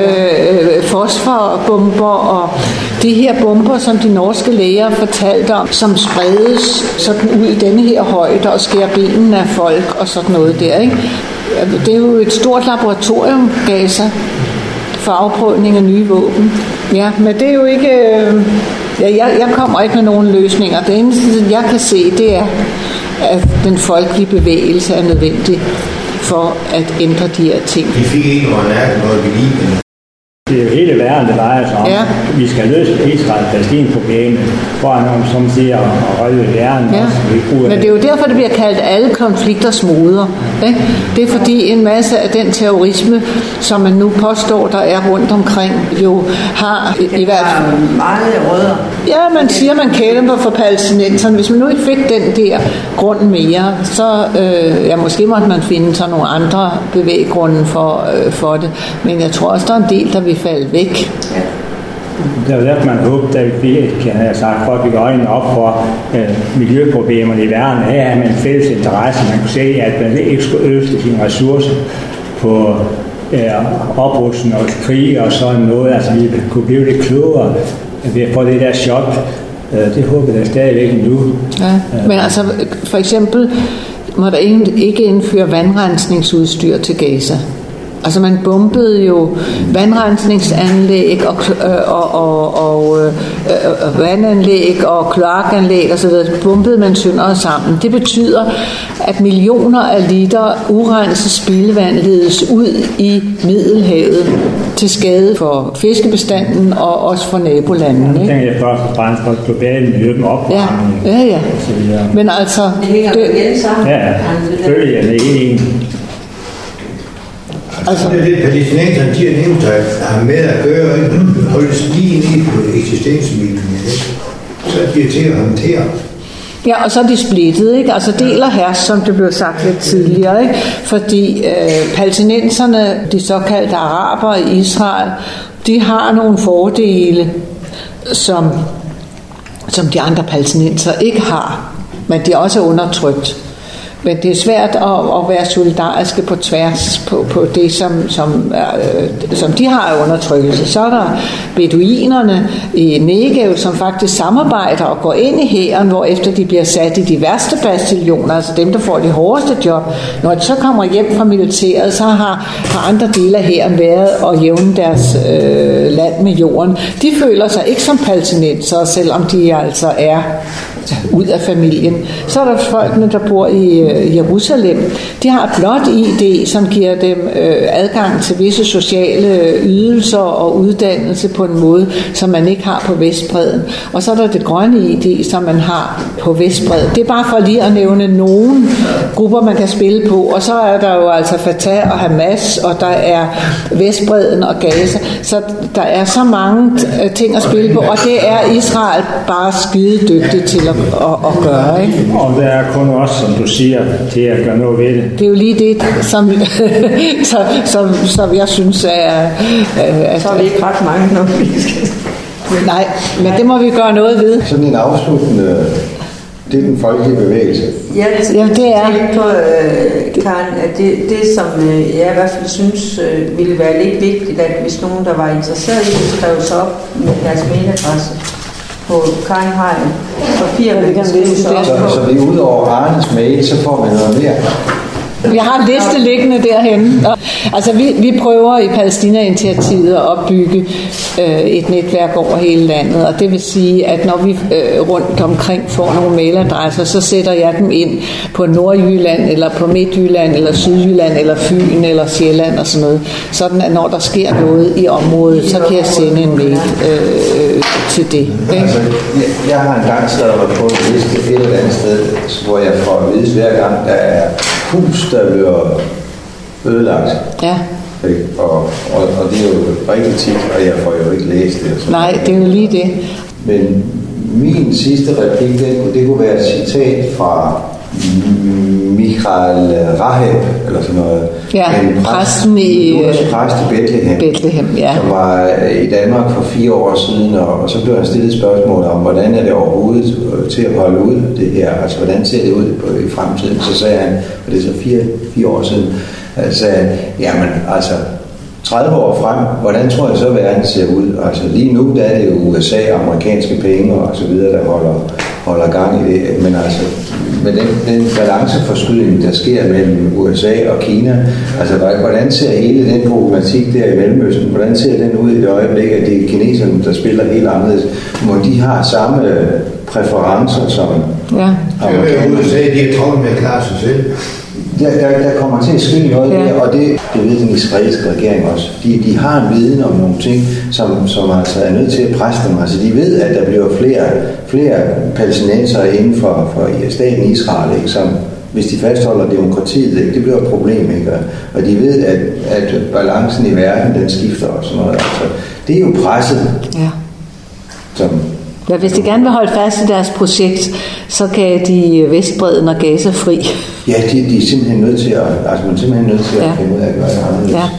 øh, fosforbomber og de her bomber, som de norske læger fortalte om, som spredes sådan ud i denne her højde og skærer benene af folk og sådan noget der, ikke? Det er jo et stort laboratorium, Gaza, for afprøvning af nye våben. Ja, men det er jo ikke... Ja, jeg, jeg kommer ikke med nogen løsninger. Det eneste, jeg kan se, det er, at den folkelige bevægelse er nødvendig for at ændre de her ting. Vi fik ikke noget nærmere noget ved Libyen. Det er jo hele verden, det drejer sig om. Ja. Vi skal løse Israel-Palæstina-problemet, for at nogen, som siger, at holde verden ja. også. Men det er jo derfor, det bliver kaldt alle konflikters moder. Ikke? Det er fordi en masse af den terrorisme, som man nu påstår, der er rundt omkring, jo har i, i hvert fald... meget rødder. Ja, man siger, man kæmper for palæstinenserne. Hvis man nu ikke fik den der grund mere, så øh, ja, måske måtte man finde sig nogle andre bevæggrunde for, øh, for det. Men jeg tror også, der er en del, der vil falde væk. Ja. Det er jo derfor, man håber, at vi kan have sagt, for at bygge øjnene op for øh, miljøproblemerne i verden. Her er man en fælles interesse. Man kunne se, at man ikke skulle øfte sine ressourcer på øh, oprustning og krig og sådan noget. Altså, vi kunne blive lidt klogere ved at få det der chok. Øh, det håber jeg stadigvæk nu. Ja, men altså, for eksempel må der ikke indføre vandrensningsudstyr til Gaza. Altså man bombede jo vandrensningsanlæg og, og, og, og øh, vandanlæg og kloakanlæg og så videre. Bombede man sønder sammen. Det betyder, at millioner af liter urenset spildevand ledes ud i Middelhavet til skade for fiskebestanden og også for nabolandene. Det tænker jeg først og fremmest for globale miljø med opvarmning. Ja, ja, ja. Men altså... Det hænger jo igen sammen. Ja, selvfølgelig er det en. Altså, det er det, palæstinenserne, de har nævnt at have med at gøre, holdes lige ned på eksistensmidlerne, så er de til at håndtere. Ja, og så er de splittet, ikke? Altså del og hersk, som det blev sagt lidt tidligere, ikke? Fordi øh, palæstinenserne, de såkaldte arabere i Israel, de har nogle fordele, som, som de andre palæstinenser ikke har, men de er også undertrykt. Men det er svært at, at være solidariske på tværs på, på det, som, som, øh, som de har af undertrykkelse. Så er der beduinerne i Negev, som faktisk samarbejder og går ind i hæren, hvor efter de bliver sat i de værste bastioner, altså dem, der får de hårdeste job. Når de så kommer hjem fra militæret, så har, har andre dele af hæren været og jævne deres øh, land med jorden. De føler sig ikke som palæstinenser, selvom de altså er ud af familien. Så er der folkene, der bor i øh, Jerusalem. De har et blåt I D, som giver dem øh, adgang til visse sociale ydelser og uddannelse på en måde, som man ikke har på Vestbredden. Og så er der det grønne I D, som man har på Vestbredden. Det er bare for lige at nævne nogle grupper, man kan spille på. Og så er der jo altså Fatah og Hamas, og der er Vestbredden og Gaza. Så der er så mange ting at spille på, og det er Israel bare skide dygtig til at at, at gøre. Ikke? Og der er kun også, som du siger, til at gøre noget ved det. Det er jo lige det, som, som, som, som jeg synes er... At, så er vi ikke ret mange, når vi skal... Nej, men det må vi gøre noget ved. Sådan en afsluttende... Det er den folkelige bevægelse. Ja, altså, Jamen, det er. på, øh, Karen, at det, det som øh, jeg i hvert fald synes øh, ville være lidt vigtigt, at hvis nogen, der var interesseret i det, skrev sig op med deres mailadresse på Karen har en papir, vi kan skrive sig op på. Så, så vi ud over Arnes mail, så får man noget mere. Vi har en liste liggende derhenne. Og, altså, vi, vi prøver i Palæstina-initiativet at opbygge øh, et netværk over hele landet, og det vil sige, at når vi øh, rundt omkring får nogle mailadresser, så sætter jeg dem ind på Nordjylland, eller på Midtjylland, eller Sydjylland, eller Fyn, eller Sjælland og sådan noget. Sådan at når der sker noget i området, så kan jeg sende en mail øh, til det. Okay? Altså, jeg, jeg har engang stået på en liste et eller andet sted, hvor jeg får at vide hver gang, der er hus, der bliver ødelagt. Ja. Og, og, og det er jo rigtig tit, og jeg får jo ikke læst det. Så Nej, det er jo lige det. Men min sidste replik, det, det kunne være et citat fra Michael Raheb, eller sådan noget. Ja, en præsten i... Luthersk præst i Bethlehem. Bethlehem, ja. Som var i Danmark for fire år siden, og, og så blev han stillet spørgsmål om, hvordan er det overhovedet til at holde ud det her? Altså, hvordan ser det ud på, i fremtiden? Så sagde han, og det er så fire, fire år siden, så sagde han, jamen, altså, tredive år frem, hvordan tror jeg så, verden ser ud? Altså, lige nu, der er det jo U S A, amerikanske penge og så videre, der holder, holder gang i det. Men altså, med den, den balanceforskydning, der sker mellem U S A og Kina, altså, hvordan ser hele den problematik der i Mellemøsten, hvordan ser den ud i det øjeblik, at det er kineserne, der spiller helt anderledes? Hvor de har samme præferencer som ja. amerikanerne. U S A, de er travlt med at klare sig selv. Der, der, der kommer til at ske noget ja. der, og det, det ved den israelske regering også. De, de har en viden om nogle ting, som, som altså er nødt til at presse dem. Altså de ved, at der bliver flere, flere palæstinensere inden for, for staten Israel, ikke, som, hvis de fastholder demokratiet, ikke, det bliver et problem. Ikke? Og de ved, at, at balancen i verden, den skifter og sådan noget. Altså, det er jo presset. Ja. Som, Ja, hvis de gerne vil holde fast i deres projekt, så kan de Vestbredden og Gaza fri. Ja, de, de er simpelthen nødt til at, altså man er simpelthen nødt til at ja. finde ud af at gøre det anderledes. Ja.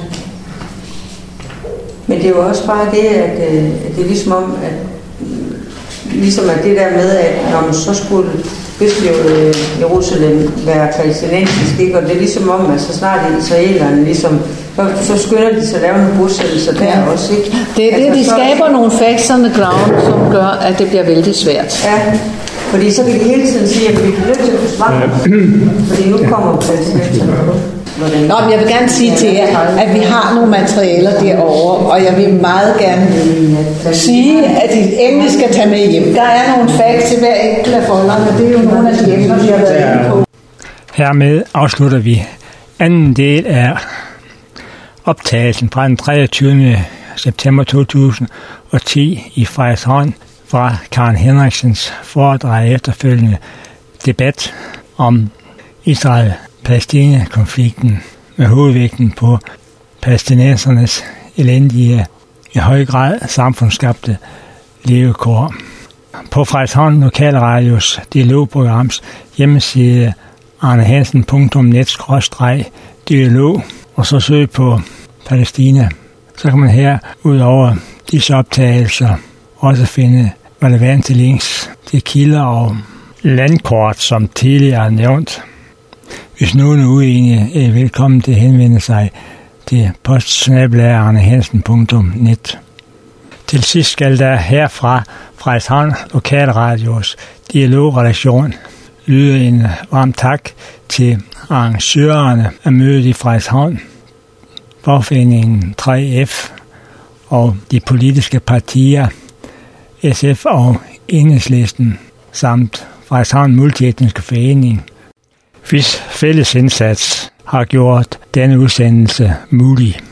Men det er jo også bare det, at, at det er ligesom om, at ligesom at det der med, at når man så skulle Østlige Jerusalem være palæstinensisk, ikke? Og det er ligesom om, at så snart det israelerne ligesom, så, så skynder de sig at lave nogle bosættelser der ja. også, ikke? Det er altså, det, de så, skaber nogle facts on the ground, som gør, at det bliver vældig svært. Ja, fordi så kan de hele tiden sige, at vi bliver nødt til at forsvare, fordi nu kommer palæstinenserne på. Nå, men jeg vil gerne sige til jer, at vi har nogle materialer derovre, og jeg vil meget gerne sige, at I endelig skal tage med hjem. Der er nogle facts til hver enkelt af folderne, det er jo nogle af de emner, vi har været inde på. Hermed afslutter vi anden del af optagelsen fra den treogtyvende september to tusind og ti i Frederikshavn fra Karen Henriksens foredrag efterfølgende debat om Israel-Palæstina-konflikten med hovedvægten på palæstinensernes elendige, i høj grad samfundsskabte levekår. På Frederikshavn Lokalradios dialogprograms hjemmeside arnehansen punktum net skråstreg dialog og så søg på Palæstina. Så kan man her ud over disse optagelser også finde relevante links til kilder og landkort, som tidligere nævnt. Hvis nogen er uenige, er I velkommen til at henvende sig til postsnabel-a arnehansen punktum net. Til sidst skal der herfra Frederikshavn Lokalradios dialogredaktion lyde en varm tak til arrangørerne af mødet i Frederikshavn, fagforeningen tre F og de politiske partier S F og Enhedslisten samt Frederikshavn Multietniske Forening, hvis fælles indsats har gjort denne udsendelse mulig.